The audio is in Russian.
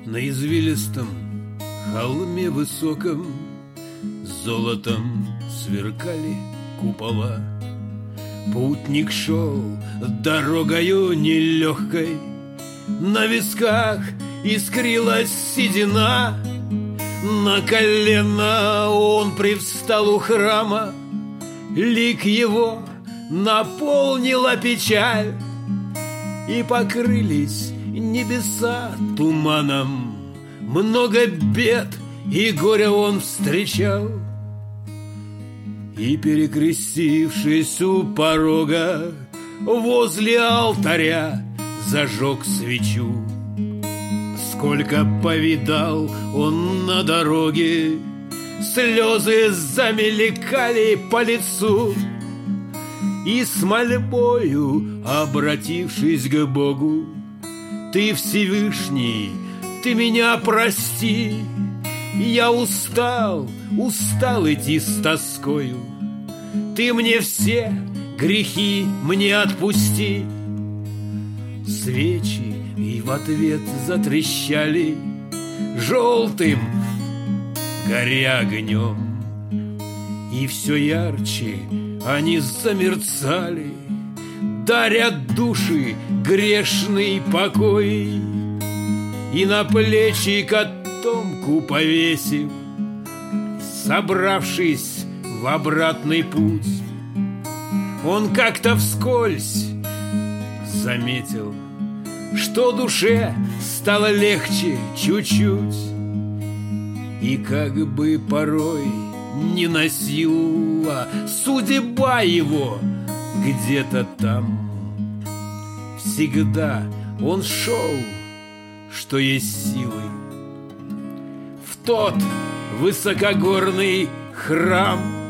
На извилистом холме высоком золотом сверкали купола. Путник шел дорогою нелегкой, на висках искрилась седина. На колено он привстал у храма, лик его наполнила печаль, и покрылись небеса туманом. Много бед и горя он встречал, и, перекрестившись у порога, возле алтаря зажег свечу. Сколько повидал он на дороге, слезы замелькали по лицу, и с мольбою, обратившись к Богу: «Ты Всевышний, ты меня прости, я устал идти с тоскою, ты мне все грехи мне отпусти». Свечи и в ответ затрещали желтым, горя огнем, и все ярче они замерцали, даря души грешный покой. И на плечи котомку повесив, собравшись в обратный путь, он как-то вскользь заметил, что душе стало легче чуть-чуть, и как бы порой не носила судьба его где-то там, всегда он шел, что есть силы, в тот высокогорный храм,